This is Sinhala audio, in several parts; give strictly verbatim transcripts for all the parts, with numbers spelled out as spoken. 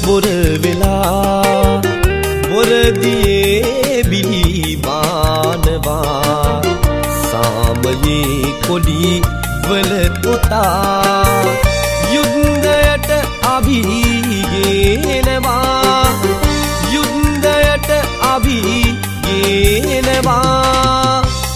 බොර වෙලා බොරදියේ බිලි බානවා සාමයේ කොඩි වල පොතා යුද්ධයට අභිගේනවා යුද්ධයට අභිගේනවා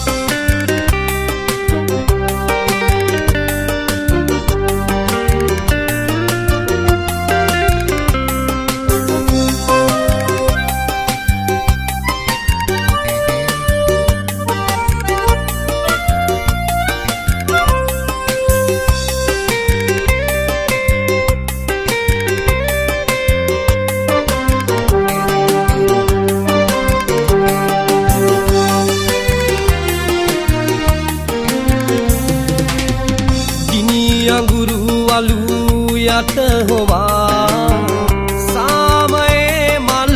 අඟුරු අලු යට හොවා සාමයේ මල්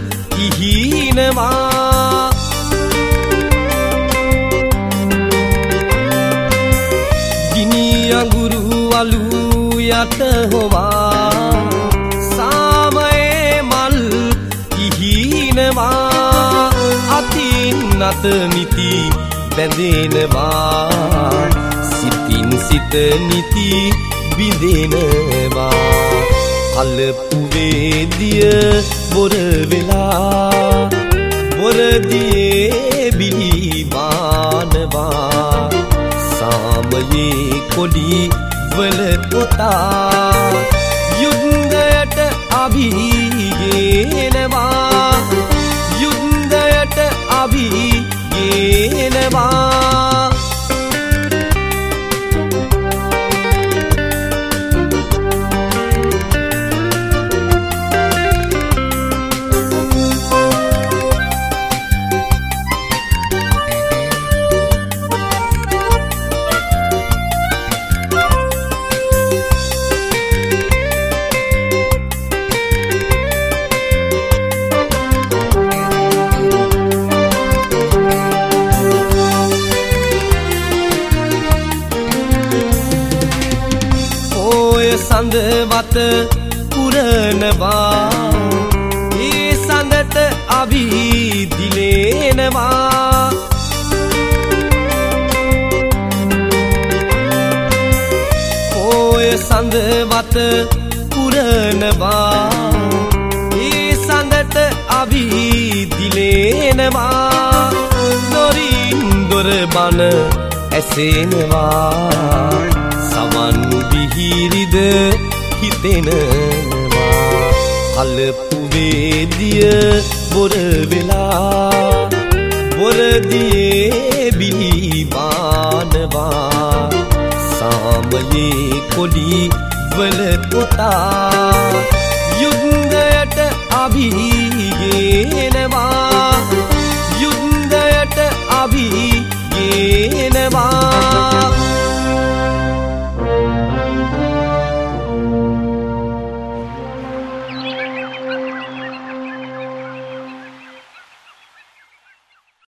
ඉහිනවා ගිනි අඟුරු අලු යට හොවා සාමයේ මල් ඉහිනවා අතින් අත නිති බැඳෙනවා සිතින් සිත නිති බිඳෙනවා කලපු වේදිය බොර වෙලා බොරදියේ බිලි බානවා සාමයේ කොඩි වල පොතා යුද්ධයට අභිගේනවා යුද්ධයට අභිගේනවා සඳ වත පුරනවා ඒ සඳට අභිදිලේනවා ඔය සඳ වත පුරනවා ඒ සඳට අභිදිලේනවා දොරින් දොර බන ඇසෙනවා සමන් විහිරිද හිතෙනවා කලපු වේදිය බොර වෙලා බොරදියේ බිලි බානවා සාමයේ කොඩි වල පොතා යුද්ධයට අභිගේනවා යුද්ධයට අභිගේනවා